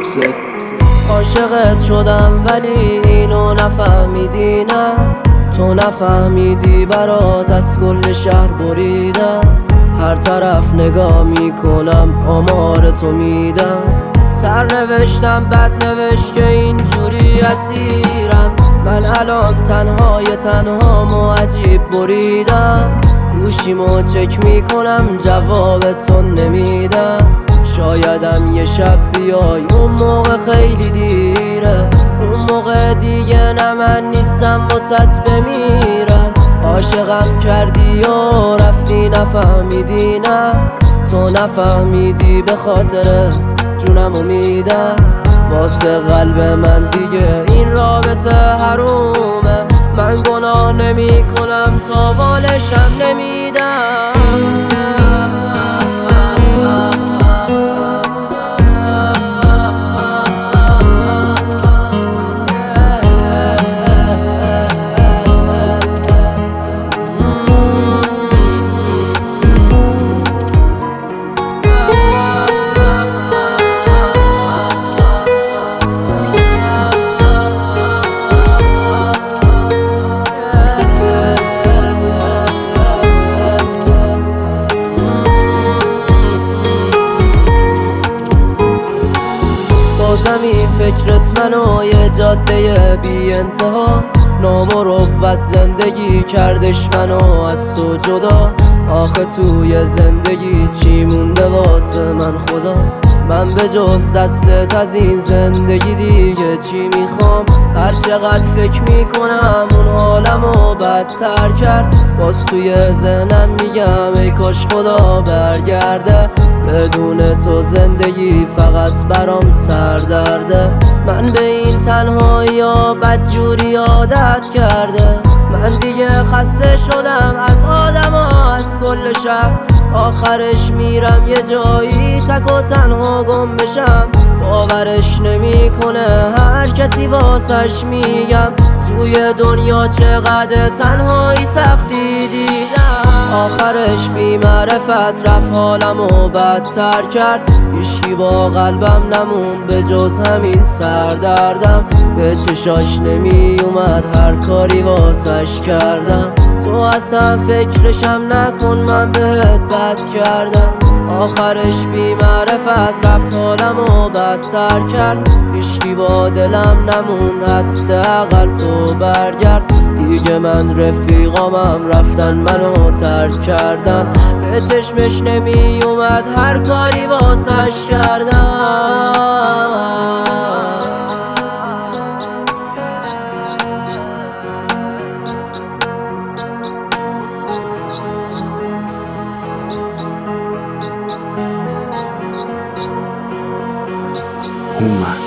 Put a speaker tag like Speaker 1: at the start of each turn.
Speaker 1: عاشقت شدم ولی اینو نفهمیدی نه، تو نفهمیدی برات از کل شهر بریدم. هر طرف نگاه میکنم آمار تو میدم، سر نوشتم بد نوشت که اینجوری اسیرم. من الان تنها عجیب بریدم، گوشیمو چک میکنم جواب تو نمیدم. شایدم یه شب بیای اون موقع خیلی دیره، اون موقع دیگه نه من نیستم واسط بمیرم. عاشقم کردی و رفتی نفهمیدی نه، تو نفهمیدی به خاطر جونمو میدم. واسه قلب من دیگه این رابطه حرومه، من گناه نمی کنم تا بالشم نمیدم. زمین فکرت منو یه جاده بی انتها، نامروت زندگی کردش منو از تو جدا. آخه توی زندگی چی مونده واسه من خدا؟ من به جز دستت از این زندگی دیگه چی میخوام؟ هر چقدر فکر میکنم اون حالمو بدتر کرد، باز توی ذهنم میگم ای کاش خدا برگرده. بدون تو زندگی فقط برام سردرده، من به این تنهایی ها بدجوری عادت کرده. من دیگه خسته شدم از آدم ها از کل شهر، آخرش میرم یه جایی تک و تنها گم بشم. باورش نمیکنه هر کسی واسش میگم، توی دنیا چقدر تنهایی سختی دیدم. آخرش بی معرفت رفت حالمو بدتر کرد، هیچکی با قلبم نمون به جز همین سردردم. به چشاش نمی اومد هر کاری واسش کردم، تو اصلا فکرشم نکن من بهت بد کردم. آخرش بی معرفت رفت حالمو بدتر کرد، هیچکی با دلم نموند حداقل تو برگرد. دیگه من رفیقامم رفتن منو ترک کردن، به چشمش نمی اومد هر کاری واسش کردم.
Speaker 2: Uma.